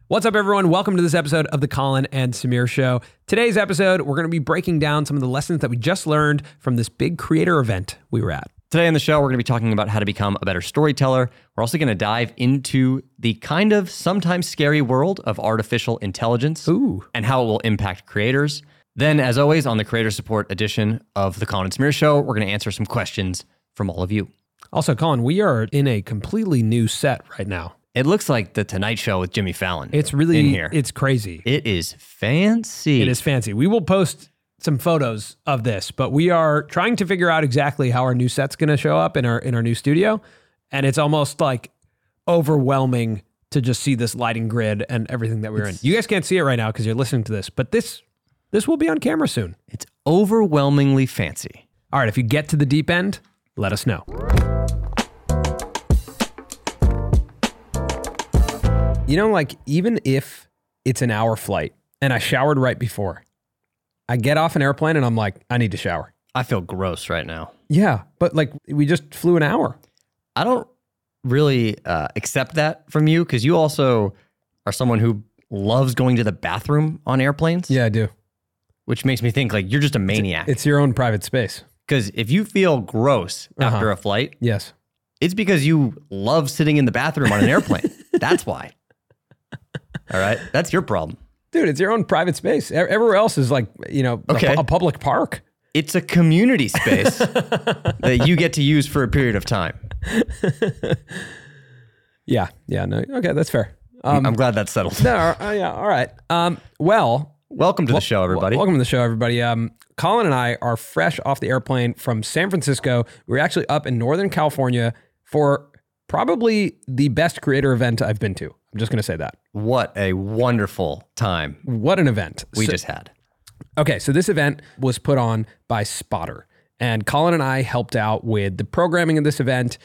What's up, everyone? Welcome to this episode of the Colin and Samir Show. Today's episode, we're going to be breaking down some of the lessons that we just learned from this big creator event we were at. Today on the show, we're going to be talking about how to become a better storyteller. We're also going to dive into the kind of sometimes scary world of artificial intelligence and how it will impact creators. Then, as always, on the creator support edition of the Colin and Samir Show, we're going to answer some questions from all of you. Also, Colin, we are in a completely new set right now. It looks like the Tonight Show with Jimmy Fallon. It's really, in here. It's crazy. It is fancy. It is fancy. We will post some photos of this, but we are trying to figure out exactly how our new set's going to show up in our new studio. And it's almost like overwhelming to just see this lighting grid and everything that we're in. You guys can't see it right now because you're listening to this, but this will be on camera soon. It's overwhelmingly fancy. All right, if you get to the deep end, let us know. You know, like, even if it's an hour flight and I showered right before, I get off an airplane and I'm like, I need to shower. I feel gross right now. Yeah, but like, we just flew an hour. I don't really accept that from you because you also are someone who loves going to the bathroom on airplanes. Yeah, I do. Which makes me think like you're just a maniac. It's your own private space. Because if you feel gross after a flight, yes, it's because you love sitting in the bathroom on an airplane. That's why. All right. That's your problem. Dude, it's your own private space. Everywhere else is like, you know, a public park. It's a community space that you get to use for a period of time. Yeah. No. Okay, that's fair. I'm glad that's settled. No, yeah, all right. Welcome to the show, everybody. Welcome to the show, everybody. Colin and I are fresh off the airplane from San Francisco. We were actually up in Northern California for probably the best creator event I've been to. I'm just going to say that. What a wonderful time. What an event we just had. Okay, so this event was put on by Spotter, and Colin and I helped out with the programming of this event.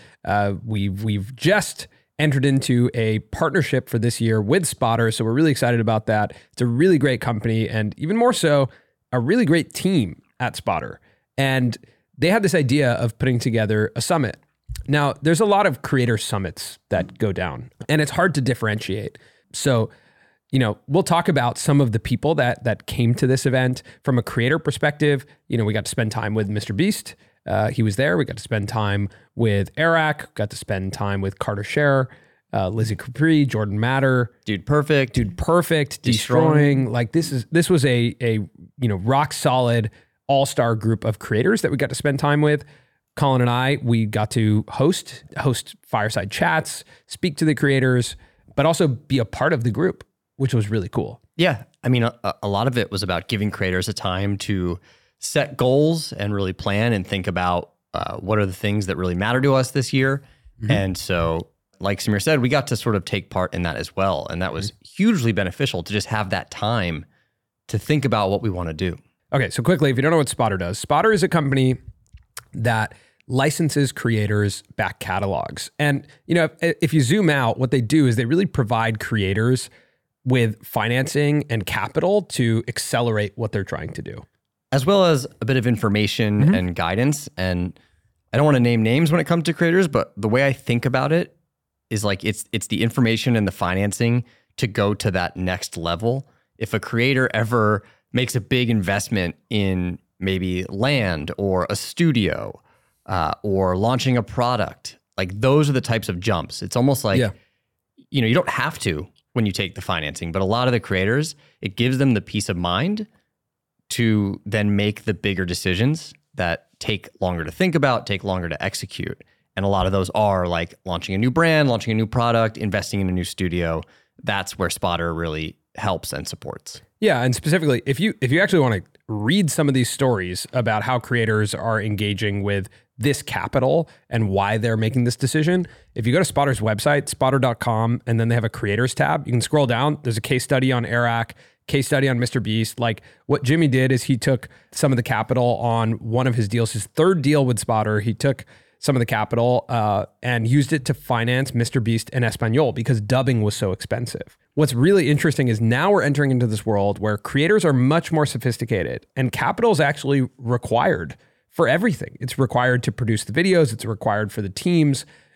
We've just entered into a partnership for this year with Spotter, so we're really excited about that. It's a really great company, and even more so, a really great team at Spotter. And they had this idea of putting together a summit. Now, there's a lot of creator summits that go down, and it's hard to differentiate. So, you know, we'll talk about some of the people that came to this event from a creator perspective. You know, we got to spend time with Mr. Beast. He was there. We got to spend time with Eric. Got to spend time with Carter Scherer, Lizzie Capri, Jordan Matter, Dude Perfect, Destroying. Like this was a you know, rock solid all-star group of creators that we got to spend time with. Colin and I, we got to host fireside chats, speak to the creators, but also be a part of the group, which was really cool. Yeah. I mean, a lot of it was about giving creators a time to set goals and really plan and think about what are the things that really matter to us this year. Mm-hmm. And so, like Samir said, we got to sort of take part in that as well. And that was hugely beneficial to just have that time to think about what we want to do. Okay, so quickly, if you don't know what Spotter does, Spotter is a company that licenses creators back catalogs. And, you know, if you zoom out, what they do is they really provide creators with financing and capital to accelerate what they're trying to do. As well as a bit of information and guidance. And I don't want to name names when it comes to creators, but the way I think about it is like it's the information and the financing to go to that next level. If a creator ever makes a big investment in maybe land or a studio or launching a product, like those are the types of jumps. It's almost like, you know, you don't have to when you take the financing, but a lot of the creators, it gives them the peace of mind to then make the bigger decisions that take longer to think about, take longer to execute. And a lot of those are like launching a new brand, launching a new product, investing in a new studio. That's where Spotter really helps and supports. Yeah, and specifically, if you actually want to read some of these stories about how creators are engaging with this capital and why they're making this decision, if you go to Spotter's website, spotter.com, and then they have a creators tab, you can scroll down. There's a case study on Eric, case study on Mr. Beast. Like what Jimmy did is he took some of the capital on one of his deals, his third deal with Spotter. He took some of the capital and used it to finance Mr. Beast and Espanol because dubbing was so expensive. What's really interesting is now we're entering into this world where creators are much more sophisticated and capital is actually required for everything. It's required to produce the videos. It's required for the teams.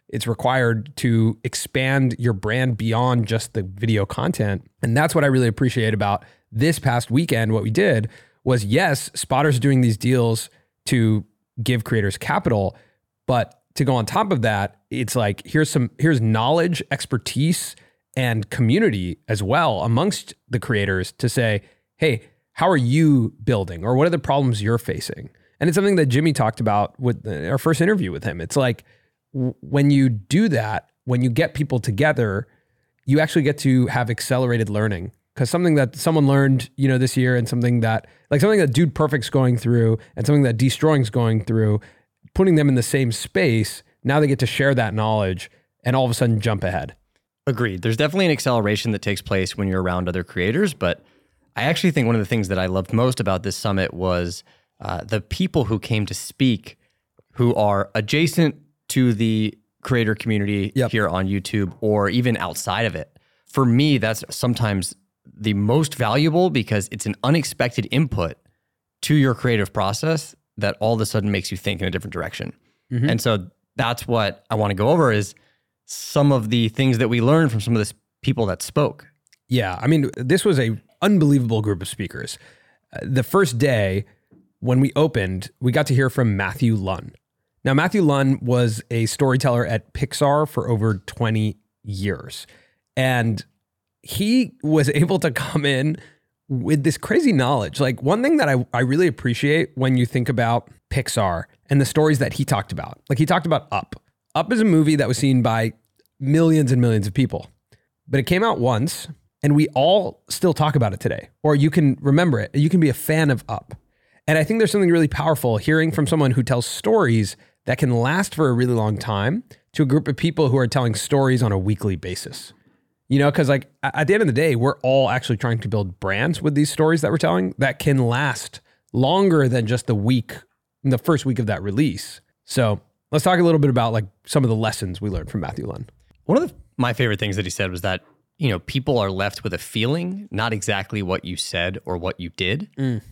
it's required to expand your brand beyond just the video content. And that's what I really appreciate about this past weekend. What we did was, yes, Spotter's doing these deals to give creators capital, but to go on top of that, it's like, here's knowledge, expertise, and community as well amongst the creators to say, hey, how are you building? Or what are the problems you're facing? And it's something that Jimmy talked about with our first interview with him. It's like, when you do that, when you get people together, you actually get to have accelerated learning. Because something that someone learned, this year, and something that Dude Perfect's going through, and something that Destroying's going through, putting them in the same space, now they get to share that knowledge and all of a sudden jump ahead. Agreed. There's definitely an acceleration that takes place when you're around other creators, but I actually think one of the things that I loved most about this summit was the people who came to speak who are adjacent to the creator community here on YouTube or even outside of it. For me, that's sometimes the most valuable because it's an unexpected input to your creative process that all of a sudden makes you think in a different direction. Mm-hmm. And so that's what I want to go over is some of the things that we learned from some of the people that spoke. Yeah, I mean, this was a unbelievable group of speakers. The first day when we opened, we got to hear from Matthew Lunn. Now, Matthew Lunn was a storyteller at Pixar for over 20 years. And he was able to come in with this crazy knowledge. Like, one thing that I really appreciate when you think about Pixar and the stories that he talked about. Like, he talked about Up. Up is a movie that was seen by millions and millions of people. But it came out once, and we all still talk about it today. Or you can remember it. You can be a fan of Up. And I think there's something really powerful hearing from someone who tells stories that can last for a really long time to a group of people who are telling stories on a weekly basis. Because like at the end of the day, we're all actually trying to build brands with these stories that we're telling that can last longer than just the first week of that release. So let's talk a little bit about like some of the lessons we learned from Matthew Lunn. One of my favorite things that he said was that, people are left with a feeling, not exactly what you said or what you did.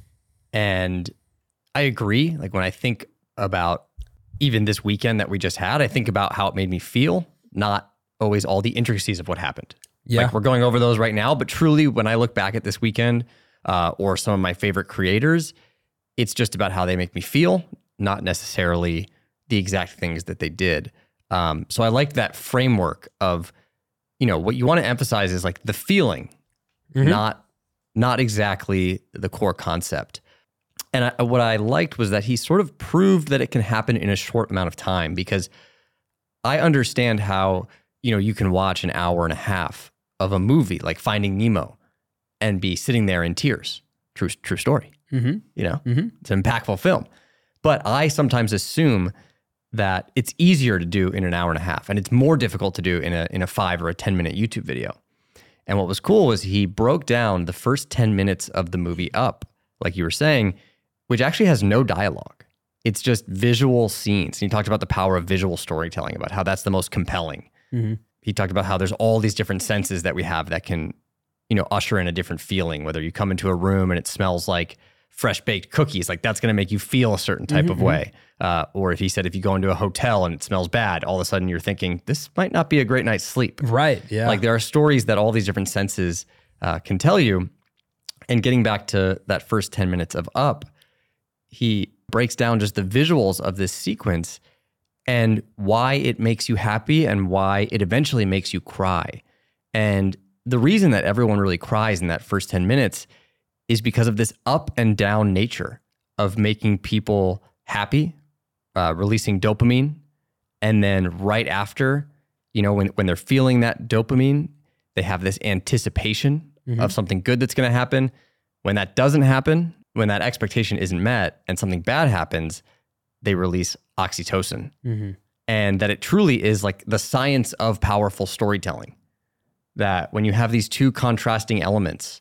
And I agree. Like when I think about even this weekend that we just had, I think about how it made me feel, not always all the intricacies of what happened. Yeah. Like we're going over those right now, but truly when I look back at this weekend or some of my favorite creators, it's just about how they make me feel, not necessarily the exact things that they did. So I like that framework of, what you want to emphasize is like the feeling, not exactly the core concept. And what I liked was that he sort of proved that it can happen in a short amount of time, because I understand how, you can watch an hour and a half of a movie like Finding Nemo and be sitting there in tears. True story. It's an impactful film. But I sometimes assume that it's easier to do in an hour and a half, and it's more difficult to do in a 5 or a 10-minute YouTube video. And what was cool was he broke down the first 10 minutes of the movie Up, like you were saying, which actually has no dialogue. It's just visual scenes. And he talked about the power of visual storytelling, about how that's the most compelling. He talked about how there's all these different senses that we have that can, usher in a different feeling, whether you come into a room and it smells like fresh baked cookies, like that's going to make you feel a certain type of way. Or if he said, if you go into a hotel and it smells bad, all of a sudden you're thinking, this might not be a great night's sleep. Right. Yeah. Like there are stories that all these different senses can tell you. And getting back to that first 10 minutes of Up, he breaks down just the visuals of this sequence and why it makes you happy and why it eventually makes you cry. And the reason that everyone really cries in that first 10 minutes is because of this up and down nature of making people happy, releasing dopamine. And then right after, when they're feeling that dopamine, they have this anticipation of something good that's going to happen. When that doesn't happen, when that expectation isn't met and something bad happens, they release oxytocin. And that it truly is like the science of powerful storytelling. That when you have these two contrasting elements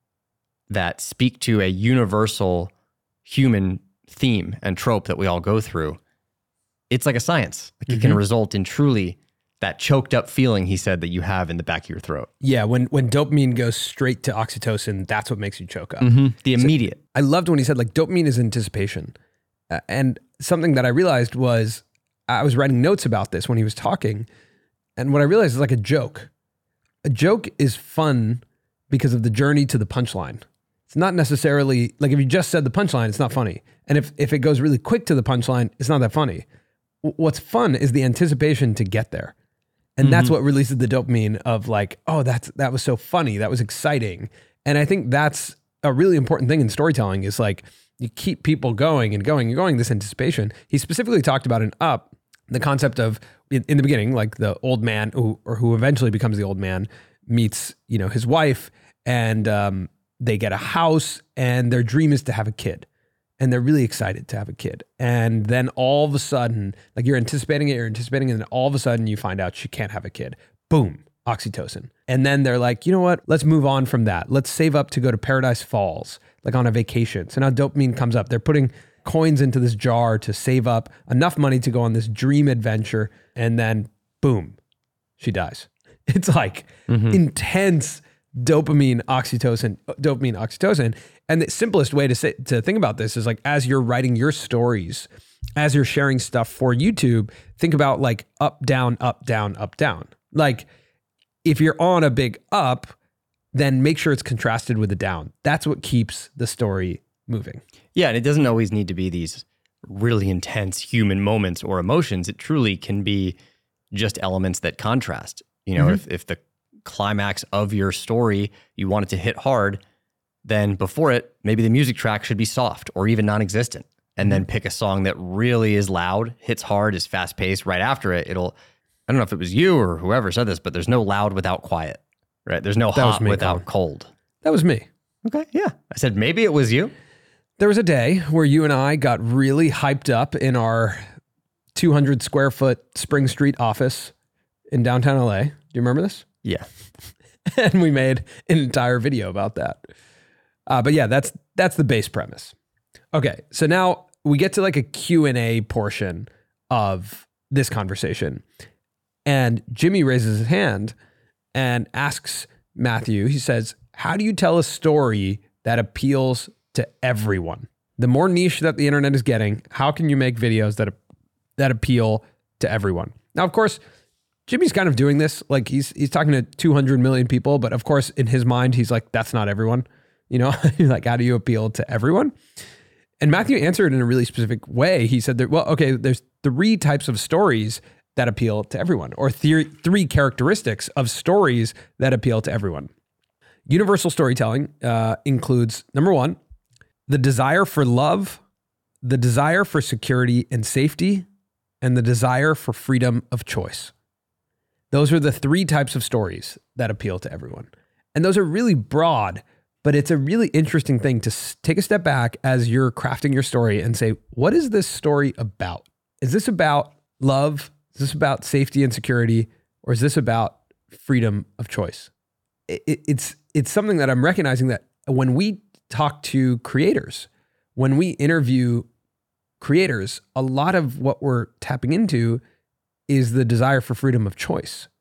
that speak to a universal human theme and trope that we all go through, it's like a science. Like it can result in truly that choked up feeling, he said, that you have in the back of your throat. Yeah, when dopamine goes straight to oxytocin, that's what makes you choke up. The immediate. I loved when he said like dopamine is anticipation. And something that I realized was I was writing notes about this when he was talking. And what I realized is like a joke. A joke is fun because of the journey to the punchline. It's not necessarily, like if you just said the punchline, it's not funny. And if it goes really quick to the punchline, it's not that funny. What's fun is the anticipation to get there. And that's what releases the dopamine of like, oh, that was so funny. That was exciting. And I think that's a really important thing in storytelling is like, you keep people going and going and going, this anticipation. He specifically talked about in Up, the concept of, in the beginning, like the old man who eventually becomes the old man meets, his wife, and they get a house, and their dream is to have a kid. And they're really excited to have a kid. And then all of a sudden, like you're anticipating it, and then all of a sudden you find out she can't have a kid. Boom, oxytocin. And then they're like, you know what? Let's move on from that. Let's save up to go to Paradise Falls, like on a vacation. So now dopamine comes up. They're putting coins into this jar to save up enough money to go on this dream adventure. And then boom, she dies. It's like intense dopamine, oxytocin. And the simplest way to think about this is like, as you're writing your stories, as you're sharing stuff for YouTube, think about like up, down, up, down, up, down. Like if you're on a big up, then make sure it's contrasted with a down. That's what keeps the story moving. Yeah, and it doesn't always need to be these really intense human moments or emotions. It truly can be just elements that contrast. If the climax of your story, you want it to hit hard, then before it, maybe the music track should be soft or even non-existent. And then pick a song that really is loud, hits hard, is fast-paced. Right after it, I don't know if it was you or whoever said this, but there's no loud without quiet, right? There's no hot without cold. That was me. Okay, yeah. I said, maybe it was you. There was a day where you and I got really hyped up in our 200 square foot Spring Street office in downtown LA. Do you remember this? Yeah. And we made an entire video about that. But yeah, that's the base premise. Okay, so now we get to like a Q&A portion of this conversation. And Jimmy raises his hand and asks Matthew, he says, how do you tell a story that appeals to everyone? The more niche that the internet is getting, how can you make videos that appeal to everyone? Now, of course, Jimmy's kind of doing this. Like he's talking to 200 million people, but of course in his mind, he's like, that's not everyone. Like, how do you appeal to everyone? And Matthew answered in a really specific way. He said that, there's 3 types of stories that appeal to everyone, or 3 characteristics of stories that appeal to everyone. Universal storytelling includes, number 1, the desire for love, the desire for security and safety, and the desire for freedom of choice. Those are the 3 types of stories that appeal to everyone. And those are really broad, but it's a really interesting thing to take a step back as you're crafting your story and say, what is this story about? Is this about love? Is this about safety and security? Or is this about freedom of choice? It's something that I'm recognizing that when we talk to creators, when we interview creators, a lot of what we're tapping into is the desire for freedom of choice.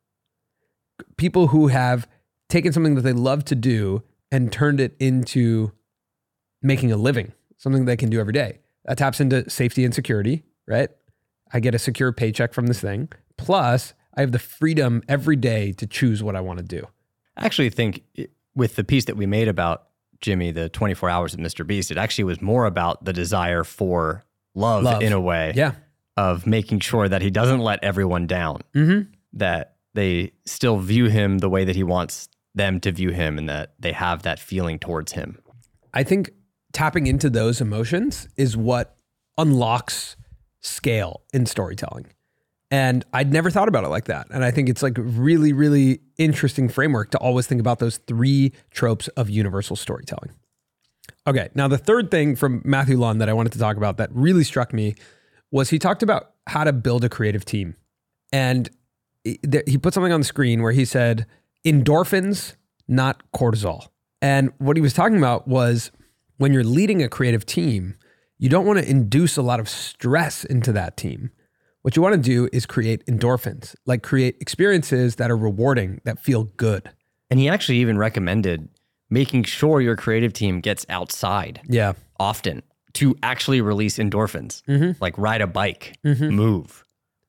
People who have taken something that they love to do and turned it into making a living, something they can do every day. That taps into safety and security, right? I get a secure paycheck from this thing. Plus, I have the freedom every day to choose what I want to do. I actually think with the piece that we made about Jimmy, the 24 hours of Mr. Beast, it actually was more about the desire for love in a way. Yeah. Of making sure that he doesn't let everyone down, that they still view him the way that he wants them to view him, and that they have that feeling towards him. I think tapping into those emotions is what unlocks scale in storytelling. And I'd never thought about it like that. And I think it's like a really, really interesting framework to always think about those 3 tropes of universal storytelling. Okay, now the third thing from Matthew Luhn that I wanted to talk about that really struck me was he talked about how to build a creative team. And he put something on the screen where he said, endorphins, not cortisol. And what he was talking about was when you're leading a creative team, you don't want to induce a lot of stress into that team. What you want to do is create endorphins, like create experiences that are rewarding, that feel good. And he actually even recommended making sure your creative team gets outside often to actually release endorphins, like ride a bike, move.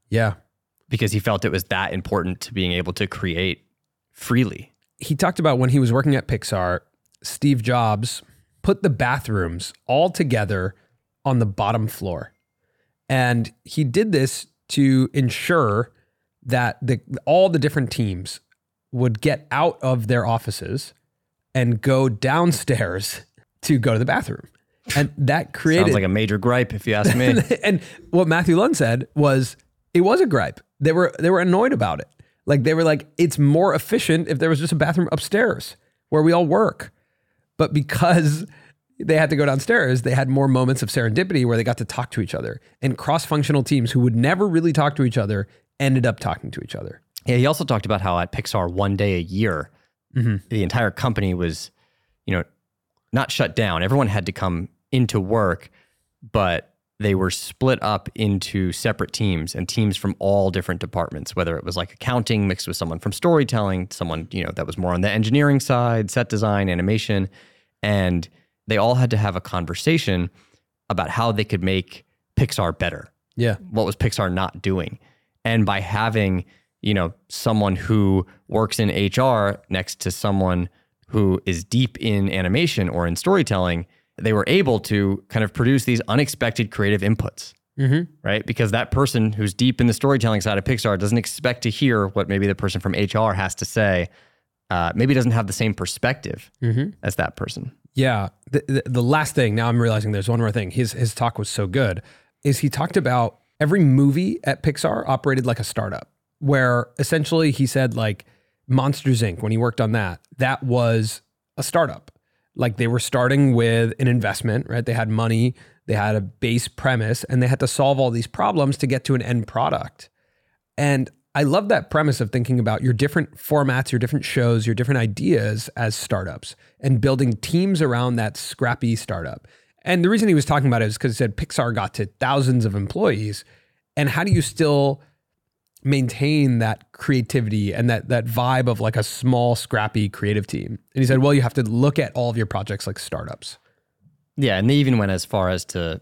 Yeah. because he felt it was that important to being able to create freely. He talked about when he was working at Pixar, Steve Jobs put the bathrooms all together on the bottom floor. And he did this to ensure that all the different teams would get out of their offices and go downstairs to go to the bathroom. And that created... Sounds like a major gripe, if you ask me. And what Matthew Lund said was, it was a gripe. They were annoyed about it. Like, they were like, it's more efficient if there was just a bathroom upstairs where we all work. But because they had to go downstairs, they had more moments of serendipity where they got to talk to each other. And cross-functional teams who would never really talk to each other ended up talking to each other. Yeah, he also talked about how at Pixar, one day a year, the entire company was, not shut down. Everyone had to come into work, but they were split up into separate teams and teams from all different departments, whether it was like accounting mixed with someone from storytelling, someone, that was more on the engineering side, set design, animation. And they all had to have a conversation about how they could make Pixar better. Yeah. What was Pixar not doing? And by having, someone who works in HR next to someone who is deep in animation or in storytelling, they were able to kind of produce these unexpected creative inputs, right? Because that person who's deep in the storytelling side of Pixar doesn't expect to hear what maybe the person from HR has to say. Maybe doesn't have the same perspective as that person. Yeah. The last thing, now I'm realizing there's one more thing. His talk was so good, is he talked about every movie at Pixar operated like a startup, where essentially he said, like, Monsters, Inc., when he worked on that was a startup. Like, they were starting with an investment, right? They had money, they had a base premise, and they had to solve all these problems to get to an end product. And I love that premise of thinking about your different formats, your different shows, your different ideas as startups, and building teams around that scrappy startup. And the reason he was talking about it is because he said Pixar got to thousands of employees. And how do you still maintain that creativity and that vibe of like a small, scrappy creative team? And he said, well, you have to look at all of your projects like startups. Yeah, and they even went as far as to,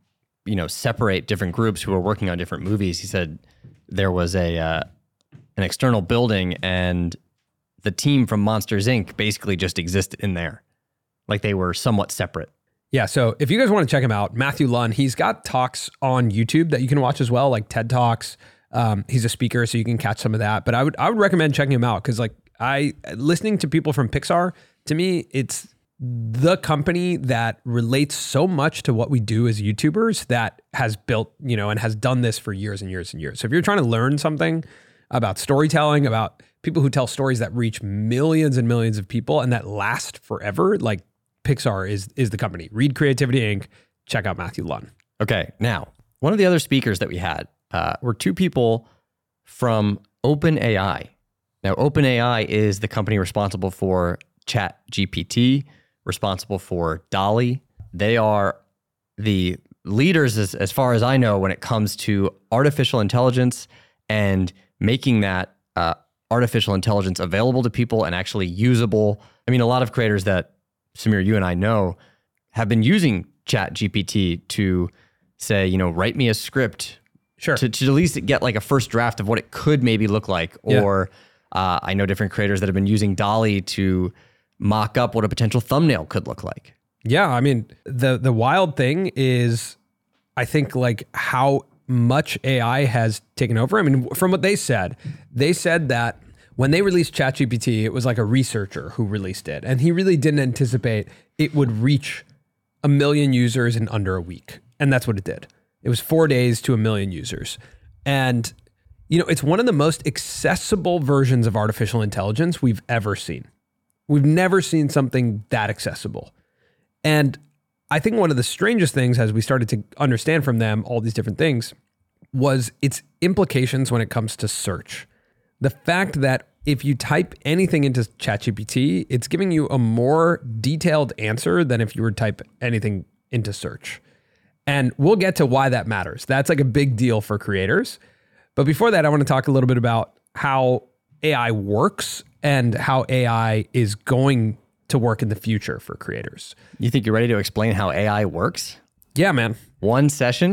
separate different groups who were working on different movies. He said there was an external building, and the team from Monsters, Inc. basically just existed in there. Like, they were somewhat separate. Yeah, so if you guys want to check him out, Matthew Lund, he's got talks on YouTube that you can watch as well, like TED Talks. He's a speaker, so you can catch some of that. But I would recommend checking him out, because listening to people from Pixar, to me, it's the company that relates so much to what we do as YouTubers that has built, and has done this for years and years and years. So if you're trying to learn something about storytelling, about people who tell stories that reach millions and millions of people and that last forever, like, Pixar is the company. Read Creativity Inc. Check out Matthew Lund. Okay, now, one of the other speakers that we had were two people from OpenAI. Now, OpenAI is the company responsible for ChatGPT, responsible for DALL-E. They are the leaders, as far as I know, when it comes to artificial intelligence and making that artificial intelligence available to people and actually usable. I mean, a lot of creators that, Samir, you and I know, have been using ChatGPT to say, write me a script. Sure. To at least get like a first draft of what it could maybe look like. Or I know different creators that have been using DALL-E to mock up what a potential thumbnail could look like. Yeah, I mean, the wild thing is, I think, like, how much AI has taken over. I mean, from what they said that when they released ChatGPT, it was like a researcher who released it. And he really didn't anticipate it would reach 1 million users in under a week. And that's what it did. It was 4 days to 1 million users. And, it's one of the most accessible versions of artificial intelligence we've ever seen. We've never seen something that accessible. And I think one of the strangest things, as we started to understand from them all these different things, was its implications when it comes to search. The fact that if you type anything into ChatGPT, it's giving you a more detailed answer than if you were to type anything into search. And we'll get to why that matters. That's like a big deal for creators. But before that, I want to talk a little bit about how AI works and how AI is going to work in the future for creators. You think you're ready to explain how AI works? Yeah, man. One session,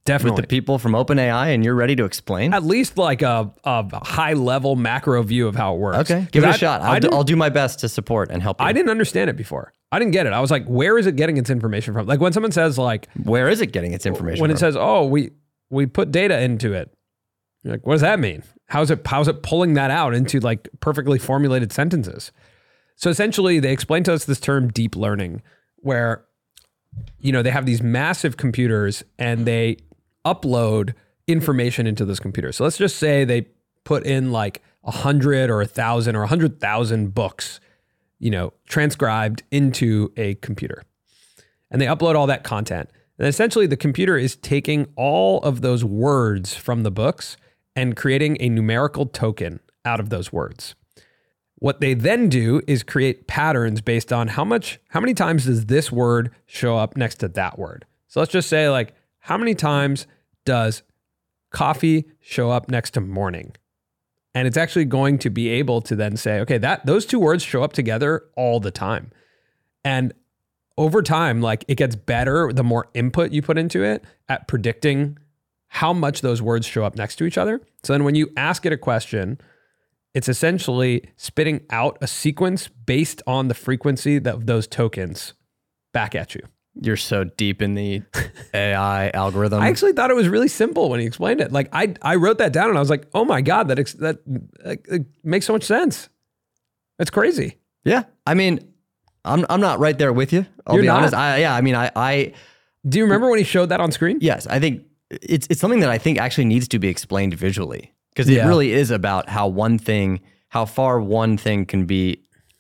Definitely. with the people from OpenAI, and you're ready to explain? At least like a high level macro view of how it works. Okay, give it a shot. I'll do my best to support and help you. I didn't understand it before. I didn't get it. I was like, where is it getting its information from? Like when someone says like, where is it getting its information when from? it says, oh, we put data into it. You're like, what does that mean? How's it pulling that out into like perfectly formulated sentences? So essentially they explained to us this term deep learning, where, you know, they have these massive computers and they upload information into those computers. So let's just say they put in like 100 or 1,000 or 100,000 books, you know, transcribed into a computer. And they upload all that content. And essentially the computer is taking all of those words from the books and creating a numerical token out of those words. What they then do is create patterns based on how many times does this word show up next to that word. So let's just say like, how many times does coffee show up next to morning? And it's actually going to be able to then say, okay, those two words show up together all the time. And over time, like it gets better the more input you put into it at predicting how much those words show up next to each other. So then when you ask it a question, it's essentially spitting out a sequence based on the frequency of those tokens back at you. You're so deep in the AI algorithm. I actually thought it was really simple when he explained it. Like I wrote that down and I was like, oh my God, that it makes so much sense. It's crazy. Yeah. I mean, I'm not right there with you. I'll You're be not? honest. I Do you remember when he showed that on screen? yes, I think it's something that I think actually needs to be explained visually, because it Yeah. really is about how far one thing can be,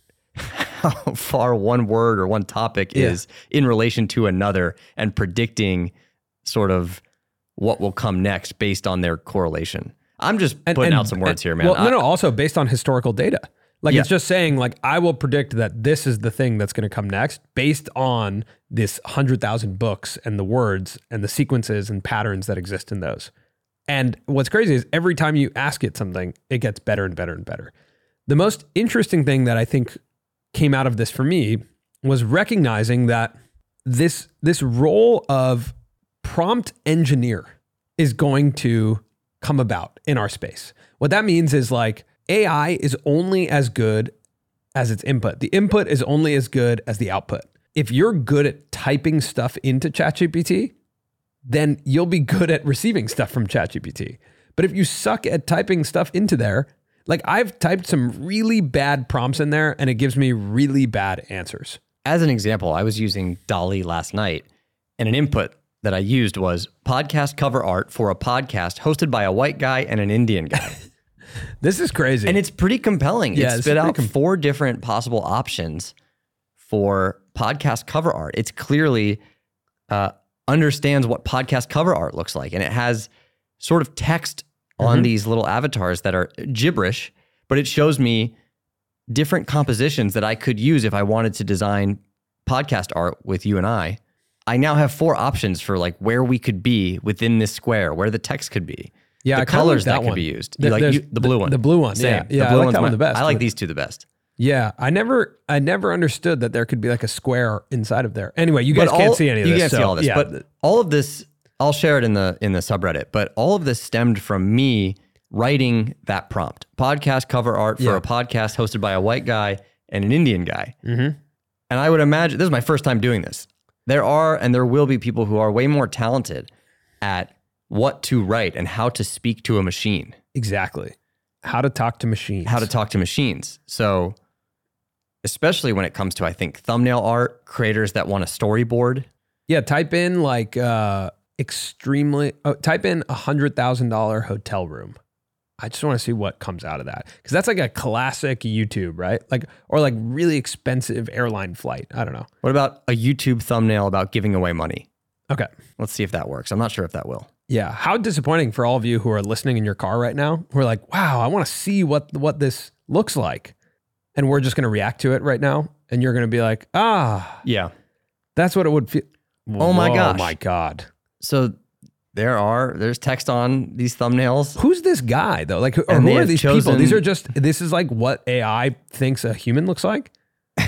how far one word or one topic is in relation to another, and predicting sort of what will come next based on their correlation. I'm just putting out some words here, man. Well, no, also based on historical data. Like it's just saying like, I will predict that this is the thing that's going to come next based on this 100,000 books and the words and the sequences and patterns that exist in those. And what's crazy is every time you ask it something, it gets better and better and better. The most interesting thing that I think came out of this for me was recognizing that this role of prompt engineer is going to come about in our space. What that means is like AI is only as good as its input. The input is only as good as the output. If you're good at typing stuff into ChatGPT, then you'll be good at receiving stuff from ChatGPT. But if you suck at typing stuff into there, like I've typed some really bad prompts in there and it gives me really bad answers. As an example, I was using DALL-E last night, and an input that I used was podcast cover art for a podcast hosted by a white guy and an Indian guy. This is crazy. And it's pretty compelling. Yeah, It spit out 4 different possible options for podcast cover art. It's clearly understands what podcast cover art looks like. And it has sort of text on these little avatars that are gibberish, but it shows me different compositions that I could use if I wanted to design podcast art with you and I. I now have 4 options for like where we could be within this square, where the text could be. Yeah, the I kinda colors like that that could one. be used. There- You like there's the blue one. The blue one. Same. Yeah, The I blue like one's that one the best. I like these two the best. Yeah, I never understood that there could be like a square inside of there. Anyway, you guys can't see any of this. You can't see all this, yeah. but all of this, I'll share it in the subreddit. But all of this stemmed from me writing that prompt: podcast cover art for a podcast hosted by a white guy and an Indian guy. And I would imagine this is my first time doing this. There are and there will be people who are way more talented at what to write and how to speak to a machine. Exactly. How to talk to machines. How to talk to machines. So, especially when it comes to, I think, thumbnail art, creators that want a storyboard. Yeah, type in like type in $100,000 hotel room. I just want to see what comes out of that, because that's like a classic YouTube, right? Like, or like really expensive airline flight. I don't know. What about a YouTube thumbnail about giving away money? Okay. Let's see if that works. I'm not sure if that will. Yeah. How disappointing for all of you who are listening in your car right now. We're like, wow, I want to see what this looks like. And we're just going to react to it right now. And you're going to be like, Yeah. that's what it would feel. Oh my gosh. Oh my God. So there's text on these thumbnails. Who's this guy though? Like, And who they are have these people? chosen- This is like what AI thinks a human looks like.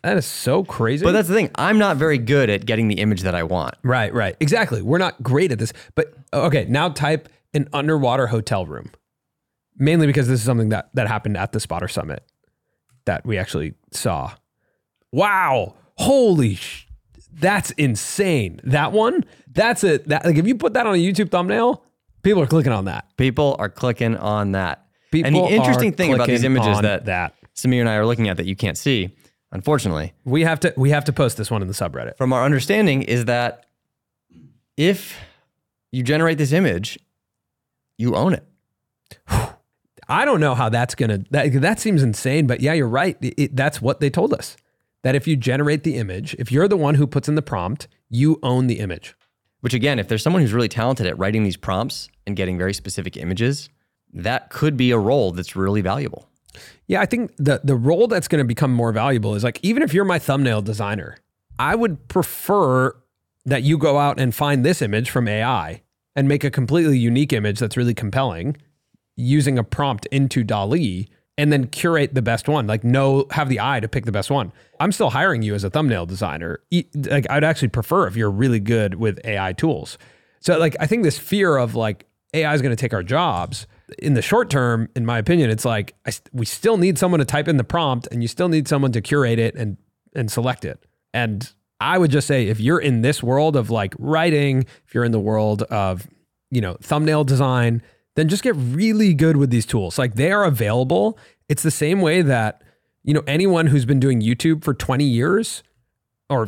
That is so crazy. But that's the thing. I'm not very good at getting the image that I want. Right. Exactly. We're not great at this. But okay, now type an underwater hotel room. Mainly because this is something that happened at the Spotter Summit that we actually saw. Wow. Holy that's insane. That one, like if you put that on a YouTube thumbnail, people are clicking on that. People are clicking on that. And the interesting thing about these images that Samir and I are looking at that you can't see, unfortunately. We have to post this one in the subreddit. From our understanding is that if you generate this image, you own it. I don't know how that's that seems insane, but yeah, you're right. That's what they told us. That if you generate the image, if you're the one who puts in the prompt, you own the image. Which again, if there's someone who's really talented at writing these prompts and getting very specific images, that could be a role that's really valuable. Yeah, I think the role that's going to become more valuable is like, even if you're my thumbnail designer, I would prefer that you go out and find this image from AI and make a completely unique image that's really compelling using a prompt into DALL-E and then curate the best one. Like have the eye to pick the best one. I'm still hiring you as a thumbnail designer. Like I'd actually prefer if you're really good with AI tools. So like, I think this fear of like AI is going to take our jobs in the short term, in my opinion, it's like, we still need someone to type in the prompt and you still need someone to curate it and select it. And I would just say, if you're in this world of like writing, if you're in the world of, thumbnail design, then just get really good with these tools. Like they are available. It's the same way that, anyone who's been doing YouTube for 10 years or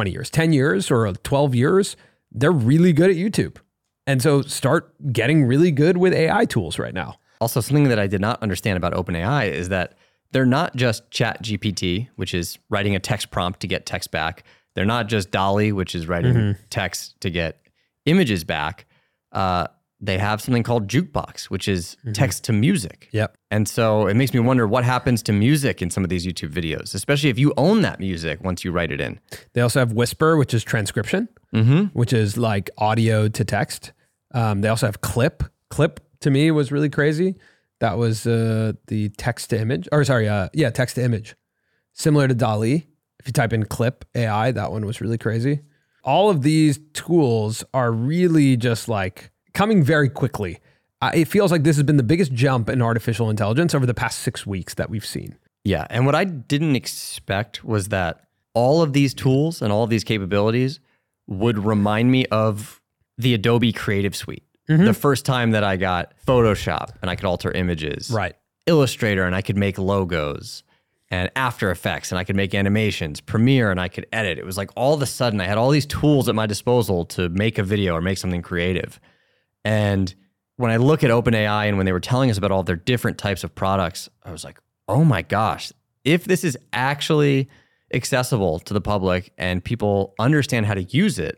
12 years, they're really good at YouTube. And so start getting really good with AI tools right now. Also, something that I did not understand about OpenAI is that they're not just ChatGPT, which is writing a text prompt to get text back. They're not just DALL-E, which is writing text to get images back. They have something called Jukebox, which is text to music. Yep. And so it makes me wonder what happens to music in some of these YouTube videos, especially if you own that music once you write it in. They also have Whisper, which is transcription, which is like audio to text. They also have Clip. Clip to me was really crazy. That was the text to image, text to image. Similar to DALL-E. If you type in Clip AI, that one was really crazy. All of these tools are really just like coming very quickly. It feels like this has been the biggest jump in artificial intelligence over the past 6 weeks that we've seen. Yeah. And what I didn't expect was that all of these tools and all of these capabilities would remind me of the Adobe Creative Suite. The first time that I got Photoshop and I could alter images. Right. Illustrator and I could make logos. And After Effects and I could make animations. Premiere and I could edit. It was like all of a sudden I had all these tools at my disposal to make a video or make something creative. And when I look at OpenAI and when they were telling us about all their different types of products, I was like, oh my gosh, if this is actually accessible to the public and people understand how to use it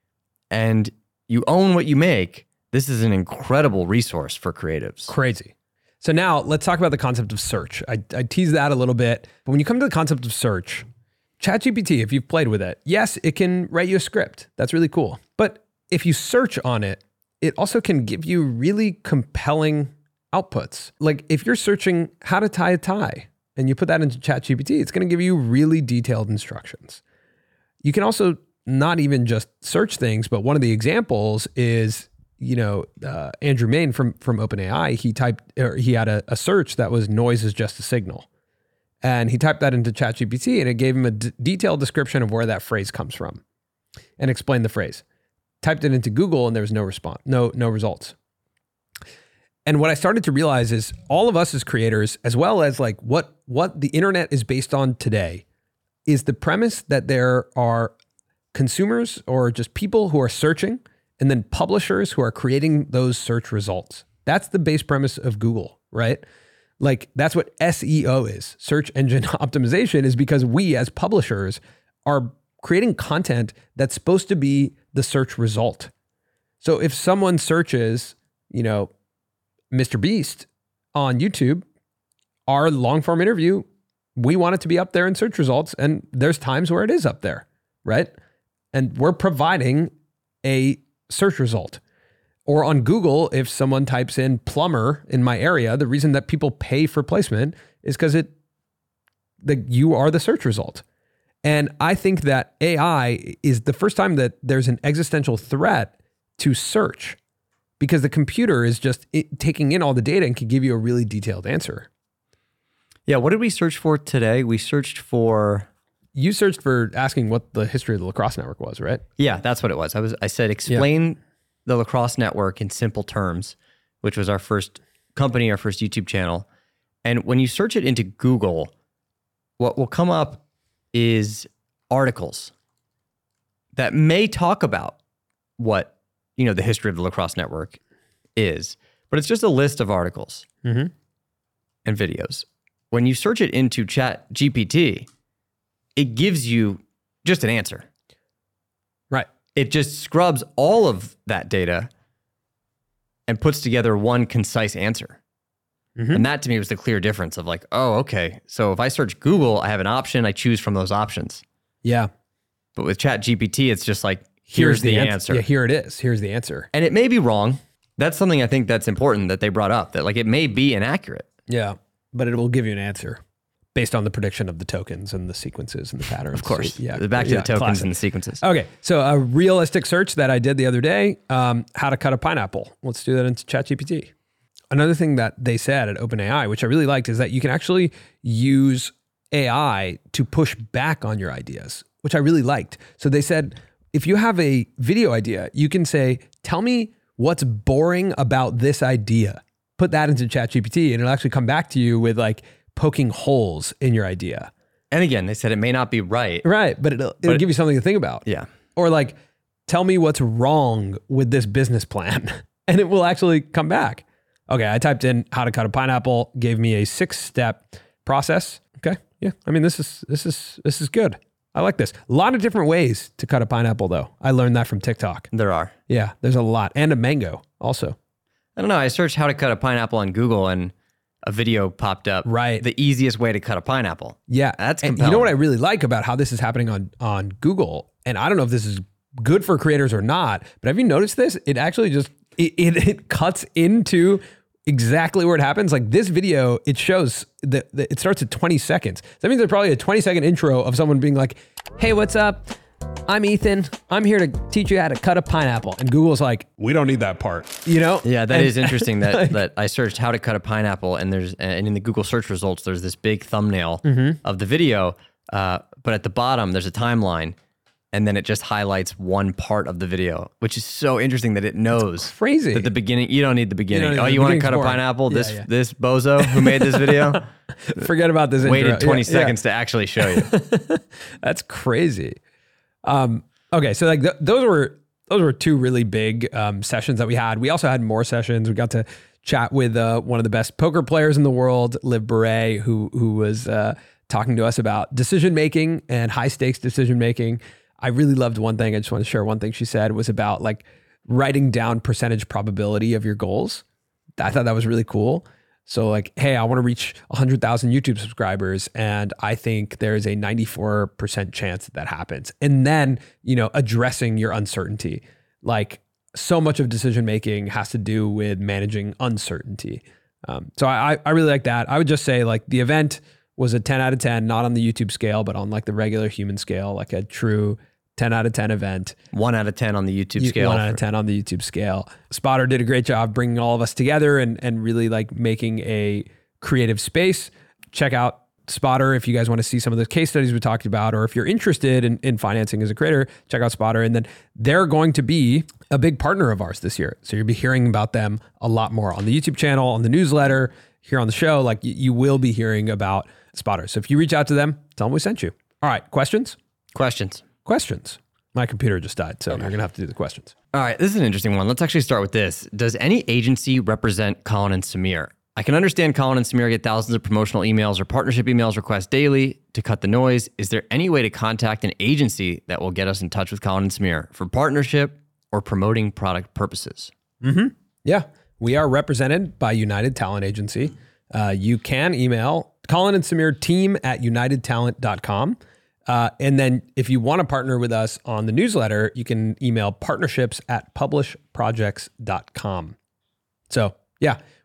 and you own what you make, this is an incredible resource for creatives. Crazy. So now let's talk about the concept of search. I teased that a little bit, but when you come to the concept of search, ChatGPT, if you've played with it, yes, it can write you a script. That's really cool. But if you search on it, it also can give you really compelling outputs. Like if you're searching how to tie a tie and you put that into ChatGPT, it's going to give you really detailed instructions. You can also not even just search things, but one of the examples is, Andrew Main from OpenAI, he had a search that was noise is just a signal. And he typed that into ChatGPT and it gave him a detailed description of where that phrase comes from and explained the phrase. Typed it into Google and there was no response, no results. And what I started to realize is all of us as creators, as well as like what the internet is based on today, is the premise that there are consumers or just people who are searching and then publishers who are creating those search results. That's the base premise of Google, right? Like that's what SEO is. Search engine optimization is because we as publishers are creating content that's supposed to be the search result. So if someone searches, Mr. Beast on YouTube, our long form interview, we want it to be up there in search results. And there's times where it is up there, right? And we're providing a search result. Or on Google, if someone types in plumber in my area, the reason that people pay for placement is because you are the search result. And I think that AI is the first time that there's an existential threat to search, because the computer is just taking in all the data and can give you a really detailed answer. Yeah, what did we search for today? We searched for... You searched for asking what the history of the Lacrosse Network was, right? Yeah, that's what it was. I said, explain the Lacrosse Network in simple terms, which was our first company, our first YouTube channel. And when you search it into Google, what will come up is articles that may talk about what, the history of the Lacrosse Network is, but it's just a list of articles and videos. When you search it into ChatGPT, it gives you just an answer. Right. It just scrubs all of that data and puts together one concise answer. And that to me was the clear difference of like, oh, okay. So if I search Google, I have an option, I choose from those options. Yeah. But with ChatGPT, it's just like, here's the answer. Yeah, here it is. Here's the answer. And it may be wrong. That's something I think that's important that they brought up, that like it may be inaccurate. Yeah, but it will give you an answer based on the prediction of the tokens and the sequences and the patterns. Of course. So, yeah. Back to the tokens classic. and the sequences. Okay. So a realistic search that I did the other day, how to cut a pineapple. Let's do that into ChatGPT. Another thing that they said at OpenAI, which I really liked, is that you can actually use AI to push back on your ideas, which I really liked. So they said, if you have a video idea, you can say, tell me what's boring about this idea. Put that into ChatGPT and it'll actually come back to you with like poking holes in your idea. And again, they said it may not be right. Right, but it'll give you something to think about. Yeah. Or like, tell me what's wrong with this business plan. And it will actually come back. Okay, I typed in how to cut a pineapple, gave me a 6-step process. Okay, yeah. I mean, this is good. I like this. A lot of different ways to cut a pineapple, though. I learned that from TikTok. There are. Yeah, there's a lot. And a mango also. I don't know. I searched how to cut a pineapple on Google and a video popped up. Right. The easiest way to cut a pineapple. Yeah. That's and compelling. you know what I really like about how this is happening on Google, and I don't know if this is good for creators or not, but have you noticed this? It actually just, it cuts into exactly where it happens. Like this video, it shows that it starts at 20 seconds. That means there's probably a 20-second intro of someone being like, hey, what's up? I'm Ethan. I'm here to teach you how to cut a pineapple. And Google's like, we don't need that part. Yeah, that is interesting that, that I searched how to cut a pineapple and in the Google search results, there's this big thumbnail of the video. But at the bottom, there's a timeline. And then it just highlights one part of the video, which is so interesting that it knows. Crazy. That the beginning, you don't need the beginning. You want to cut a pineapple? Yeah, this bozo who made this video forget about this intro. waited 20 seconds to actually show you. That's crazy. Okay, so like those were two really big sessions that we had. We also had more sessions. We got to chat with one of the best poker players in the world, Liv Beret, who was talking to us about decision making and high stakes decision making. I really loved one thing. I just want to share one thing she said was about like writing down percentage probability of your goals. I thought that was really cool. So like, hey, I want to reach 100,000 YouTube subscribers, and I think there's a 94% chance that happens. And then, addressing your uncertainty. Like so much of decision making has to do with managing uncertainty. So I really like that. I would just say like the event was a 10 out of 10, not on the YouTube scale, but on like the regular human scale, like a true 10 out of 10 event. 1 out of 10 on the YouTube scale. 1 out of 10 on the YouTube scale. Spotter did a great job bringing all of us together and really like making a creative space. Check out Spotter if you guys want to see some of the case studies we talked about, or if you're interested in financing as a creator, check out Spotter. And then they're going to be a big partner of ours this year. So you'll be hearing about them a lot more on the YouTube channel, on the newsletter, here on the show. Like you will be hearing about Spotter. So if you reach out to them, tell them we sent you. All right, questions? Questions. My computer just died, so you're going to have to do the questions. All right, this is an interesting one. Let's actually start with this. Does any agency represent Colin and Samir? I can understand Colin and Samir get thousands of promotional emails or partnership emails requests daily to cut the noise. Is there any way to contact an agency that will get us in touch with Colin and Samir for partnership or promoting product purposes? Yeah, we are represented by United Talent Agency. You can email Colin and Samir team at unitedtalent.com. And then if you want to partner with us on the newsletter, you can email partnerships@publishprojects.com. So yeah,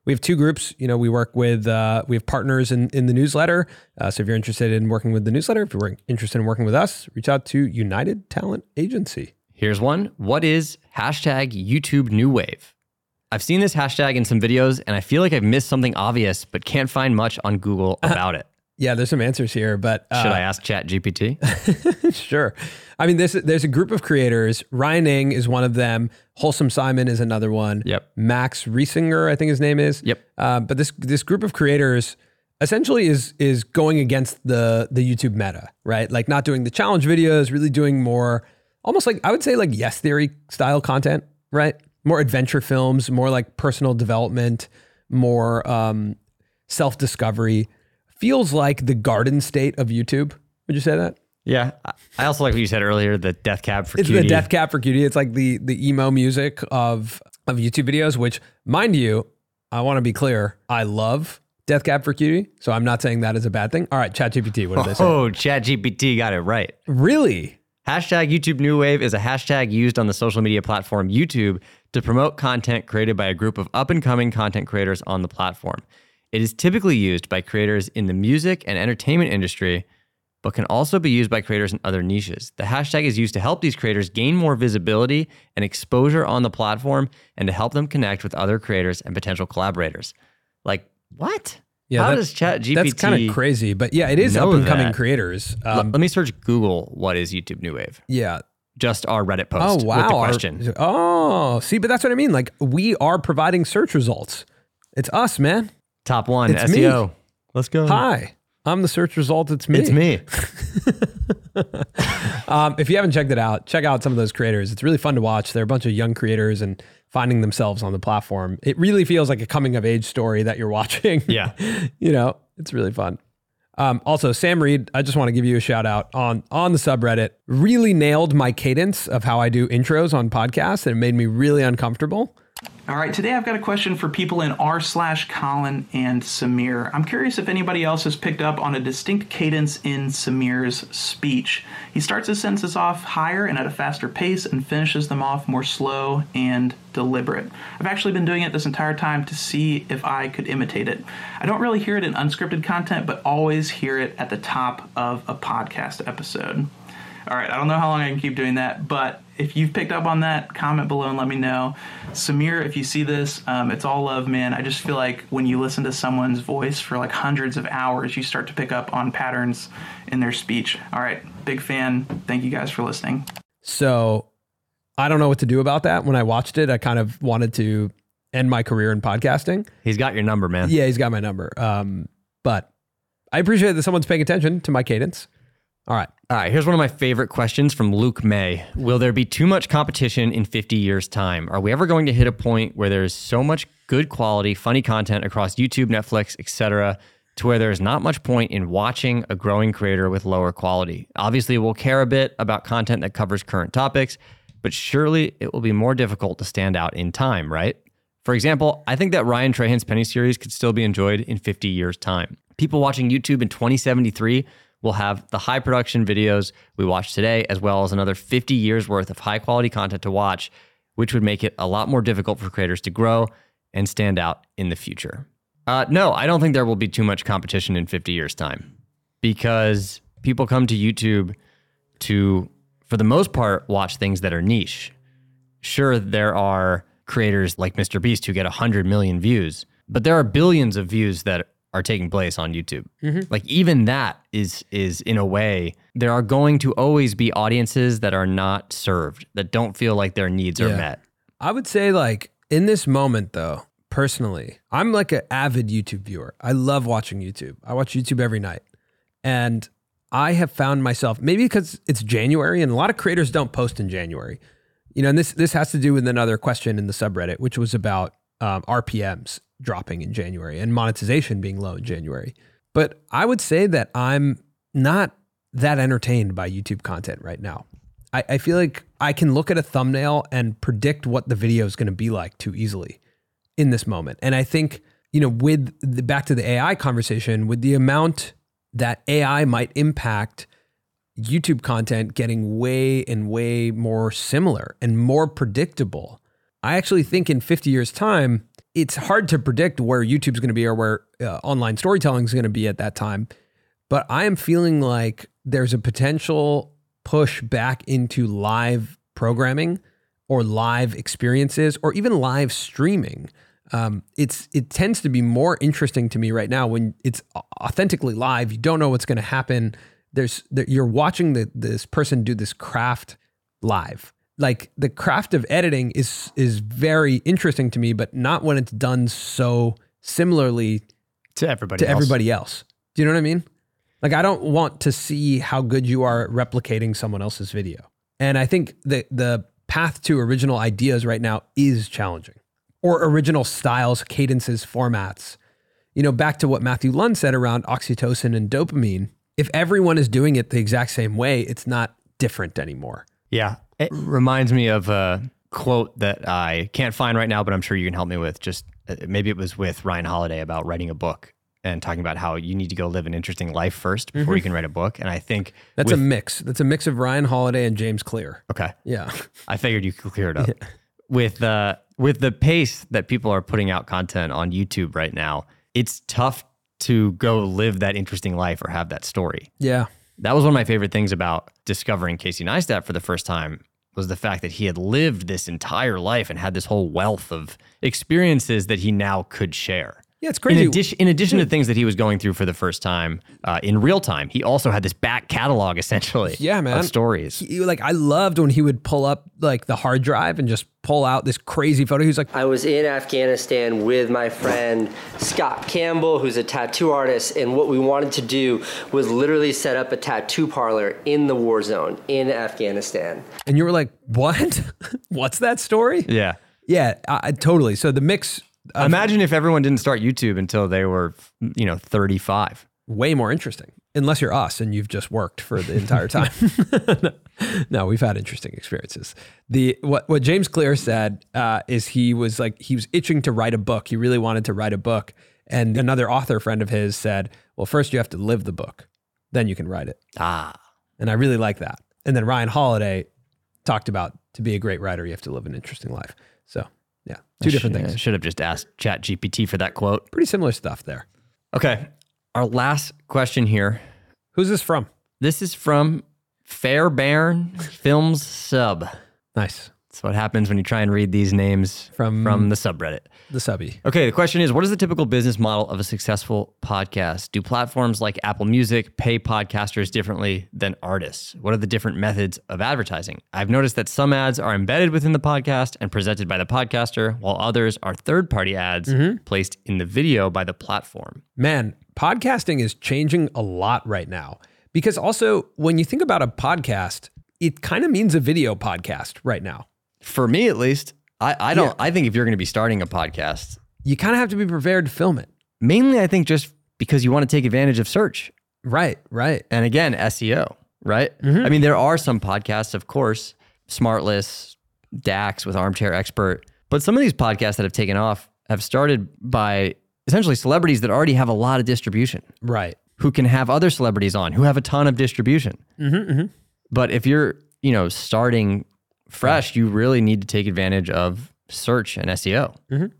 we have two groups. You know, we work with, we have partners in the newsletter. So if you're interested in working with the newsletter, if you're interested in working with us, reach out to United Talent Agency. Here's one. What is hashtag YouTube New Wave? I've seen this hashtag in some videos and I feel like I've missed something obvious, but can't find much on Google about it. Yeah, there's some answers here, but should I ask ChatGPT? Sure. I mean, there's a group of creators. Ryan Ng is one of them. Wholesome Simon is another one. Yep. Max Riesinger, I think his name is. Yep. But this group of creators essentially is going against the YouTube meta, right? Like not doing the challenge videos, really doing more, almost like, I would say like Yes Theory style content, right? More adventure films, more like personal development, more self-discovery. Feels like the Garden State of YouTube. Would you say that? Yeah. I also like what you said earlier, the Death Cab for Cutie. It's the Death Cab for Cutie. It's like the emo music of YouTube videos, which, mind you, I want to be clear, I love Death Cab for Cutie. So I'm not saying that is a bad thing. All right, ChatGPT, what did they say? Oh, ChatGPT got it right. Really? Hashtag YouTube New Wave is a hashtag used on the social media platform YouTube to promote content created by a group of up-and-coming content creators on the platform. It is typically used by creators in the music and entertainment industry, but can also be used by creators in other niches. The hashtag is used to help these creators gain more visibility and exposure on the platform and to help them connect with other creators and potential collaborators. Like, what? Yeah, how does ChatGPT? That's kind of crazy, but yeah, it is up-and-coming creators. Let me search Google, what is YouTube New Wave? Yeah. Just our Reddit post Oh, wow. with the question. See, but that's what I mean. Like, we are providing search results. It's us, man. Top one, It's SEO. me. Let's go. Hi, I'm the search result. It's me. It's me. If you haven't checked it out, check out some of those creators. It's really fun to watch. They're a bunch of young creators and finding themselves on the platform. It really feels like a coming of age story that you're watching. Yeah. You know, it's really fun. Also, Sam Reed, I just want to give you a shout out on the subreddit. Really nailed my cadence of how I do intros on podcasts, and it made me really uncomfortable. All right, today I've got a question for people in r/Colin and Samir. I'm curious if anybody else has picked up on a distinct cadence in Samir's speech. He starts his sentences off higher and at a faster pace and finishes them off more slow and deliberate. I've actually been doing it this entire time to see if I could imitate it. I don't really hear it in unscripted content, but always hear it at the top of a podcast episode. All right, I don't know how long I can keep doing that, but if you've picked up on that, comment below and let me know. Samir, if you see this, it's all love, man. I just feel like when you listen to someone's voice for like hundreds of hours, you start to pick up on patterns in their speech. All right, big fan. Thank you guys for listening. So I don't know what to do about that. When I watched it, I kind of wanted to end my career in podcasting. He's got your number, man. Yeah, he's got my number. But I appreciate that someone's paying attention to my cadence. All right. Here's one of my favorite questions from Luke May. Will there be too much competition in 50 years' time? Are we ever going to hit a point where there's so much good quality, funny content across YouTube, Netflix, etc., to where there's not much point in watching a growing creator with lower quality? Obviously, we'll care a bit about content that covers current topics, but surely it will be more difficult to stand out in time, right? For example, I think that Ryan Trahan's Penny series could still be enjoyed in 50 years' time. People watching YouTube in 2073 will have the high production videos we watch today, as well as another 50 years worth of high quality content to watch, which would make it a lot more difficult for creators to grow and stand out in the future. No, I don't think there will be too much competition in 50 years' time, because people come to YouTube to, for the most part, watch things that are niche. Sure, there are creators like Mr. Beast who get 100 million views, but there are billions of views that are taking place on YouTube. Like even that is in a way, there are going to always be audiences that are not served, that don't feel like their needs are met. I would say like in this moment though, personally, I'm like an avid YouTube viewer. I love watching YouTube. I watch YouTube every night. And I have found myself, maybe because it's January and a lot of creators don't post in January, you know, and this has to do with another question in the subreddit, which was about RPMs dropping in January and monetization being low in January. But I would say that I'm not that entertained by YouTube content right now. I feel like I can look at a thumbnail and predict what the video is going to be like too easily in this moment. And I think, you know, back to the AI conversation, with the amount that AI might impact YouTube content getting way and way more similar and more predictable, I actually think in 50 years time, it's hard to predict where YouTube's going to be or where online storytelling is going to be at that time. But I am feeling like there's a potential push back into live programming or live experiences or even live streaming. It tends to be more interesting to me right now when it's authentically live. You don't know what's going to happen. You're watching this person do this craft live. Like the craft of editing is very interesting to me, but not when it's done so similarly to everybody else. Do you know what I mean? Like, I don't want to see how good you are at replicating someone else's video. And I think the path to original ideas right now is challenging. Or original styles, cadences, formats. You know, back to what Matthew Lund said around oxytocin and dopamine. If everyone is doing it the exact same way, it's not different anymore. Yeah. It reminds me of a quote that I can't find right now, but I'm sure you can help me with. Just maybe it was with Ryan Holiday about writing a book and talking about how you need to go live an interesting life first before you can write a book. And I think that's a mix. That's a mix of Ryan Holiday and James Clear. Okay. Yeah. I figured you could clear it up. Yeah. With the pace that people are putting out content on YouTube right now, it's tough to go live that interesting life or have that story. Yeah. That was one of my favorite things about discovering Casey Neistat for the first time, was the fact that he had lived this entire life and had this whole wealth of experiences that he now could share. Yeah, it's crazy. In addition to things that he was going through for the first time in real time, he also had this back catalog essentially of stories. I loved when he would pull up like the hard drive and just pull out this crazy photo. He was like, I was in Afghanistan with my friend Scott Campbell, who's a tattoo artist, and what we wanted to do was literally set up a tattoo parlor in the war zone in Afghanistan. And you were like, what? What's that story? Yeah. Yeah, totally. So the mix... Imagine if everyone didn't start YouTube until they were, 35. Way more interesting. Unless you're us and you've just worked for the entire time. No, we've had interesting experiences. What James Clear said is he was itching to write a book. He really wanted to write a book. And another author friend of his said, well, first you have to live the book. Then you can write it. And I really like that. And then Ryan Holiday talked about, to be a great writer, you have to live an interesting life. So... yeah, two different things. I should have just asked ChatGPT for that quote. Pretty similar stuff there. Okay, our last question here. Who's this from? This is from Fairbairn Films Sub. Nice. That's what happens when you try and read these names from the subreddit. The subby. Okay, the question is, what is the typical business model of a successful podcast? Do platforms like Apple Music pay podcasters differently than artists? What are the different methods of advertising? I've noticed that some ads are embedded within the podcast and presented by the podcaster, while others are third-party ads placed in the video by the platform. Man, podcasting is changing a lot right now. Because also, when you think about a podcast, it kind of means a video podcast right now. For me, at least, I don't. Yeah. I think if you're going to be starting a podcast, you kind of have to be prepared to film it. Mainly, I think just because you want to take advantage of search. Right. And again, SEO, right? I mean, there are some podcasts, of course, Smartless, Dax with Armchair Expert, but some of these podcasts that have taken off have started by essentially celebrities that already have a lot of distribution. Right. Who can have other celebrities on, who have a ton of distribution. But if you're, starting fresh, you really need to take advantage of search and SEO.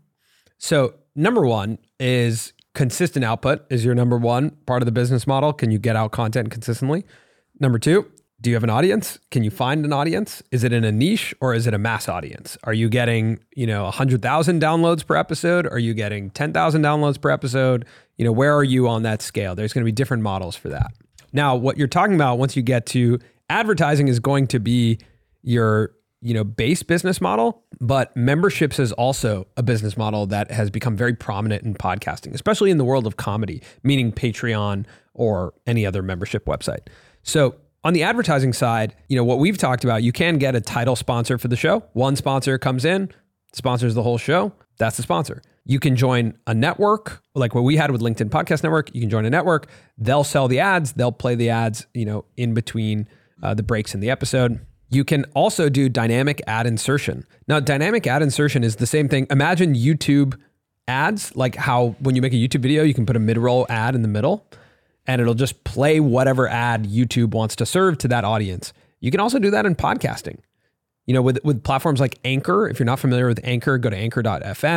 So number one is consistent output is your number one part of the business model. Can you get out content consistently? Number two, do you have an audience? Can you find an audience? Is it in a niche or is it a mass audience? Are you getting, 100,000 downloads per episode? Are you getting 10,000 downloads per episode? Where are you on that scale? There's going to be different models for that. Now, what you're talking about once you get to advertising is going to be your base business model, but memberships is also a business model that has become very prominent in podcasting, especially in the world of comedy, meaning Patreon or any other membership website. So on the advertising side, what we've talked about, you can get a title sponsor for the show. One sponsor comes in, sponsors the whole show. That's the sponsor. You can join a network, like what we had with LinkedIn Podcast Network. You can join a network. They'll sell the ads. They'll play the ads, in between the breaks in the episode. You can also do dynamic ad insertion. Now, dynamic ad insertion is the same thing. Imagine YouTube ads, like how when you make a YouTube video, you can put a mid-roll ad in the middle and it'll just play whatever ad YouTube wants to serve to that audience. You can also do that in podcasting. With platforms like Anchor. If you're not familiar with Anchor, go to anchor.fm.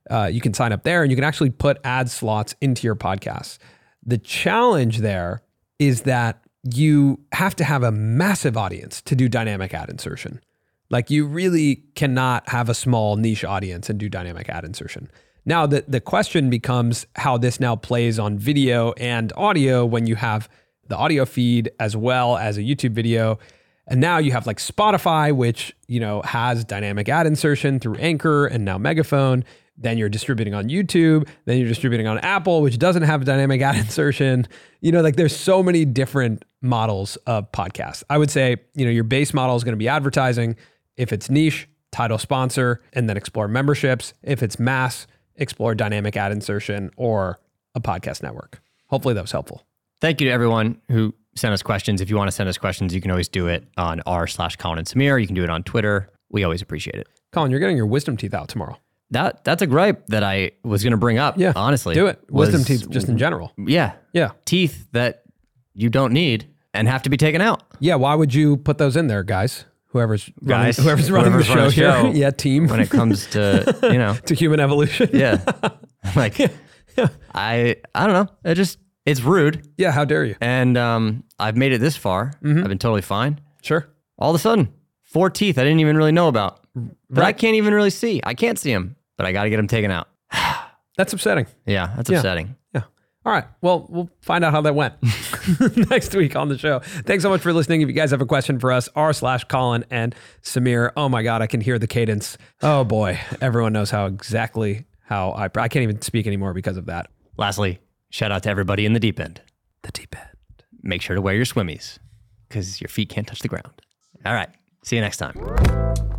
You can sign up there and you can actually put ad slots into your podcasts. The challenge there is that you have to have a massive audience to do dynamic ad insertion. Like you really cannot have a small niche audience and do dynamic ad insertion. Now the question becomes how this now plays on video and audio when you have the audio feed as well as a YouTube video. And now you have like Spotify, which, has dynamic ad insertion through Anchor and now Megaphone. Then you're distributing on YouTube. Then you're distributing on Apple, which doesn't have dynamic ad insertion. There's so many different models of podcasts. I would say, your base model is going to be advertising. If it's niche, title sponsor, and then explore memberships. If it's mass, explore dynamic ad insertion or a podcast network. Hopefully that was helpful. Thank you to everyone who sent us questions. If you want to send us questions, you can always do it on r/Colin and Samir. You can do it on Twitter. We always appreciate it. Colin, you're getting your wisdom teeth out tomorrow. That's a gripe that I was going to bring up. Yeah, honestly. Do it. Wisdom teeth just in general. Yeah. Yeah. Teeth that you don't need and have to be taken out. Yeah. Why would you put those in there, guys? Whoever's running the show running here. Yeah, team. When it comes to, to human evolution. Yeah. Like, I don't know. It's rude. Yeah, how dare you? And I've made it this far. I've been totally fine. Sure. All of a sudden, 4 teeth I didn't even really know about. That Right. I can't even really see. I can't see them, but I got to get them taken out. That's upsetting. Yeah, that's upsetting. Yeah. All right. Well, we'll find out how that went next week on the show. Thanks so much for listening. If you guys have a question for us, r/Colin and Samir. Oh my God, I can hear the cadence. Oh boy. Everyone knows how I can't even speak anymore because of that. Lastly, shout out to everybody in the deep end. The deep end. Make sure to wear your swimmies because your feet can't touch the ground. All right. See you next time.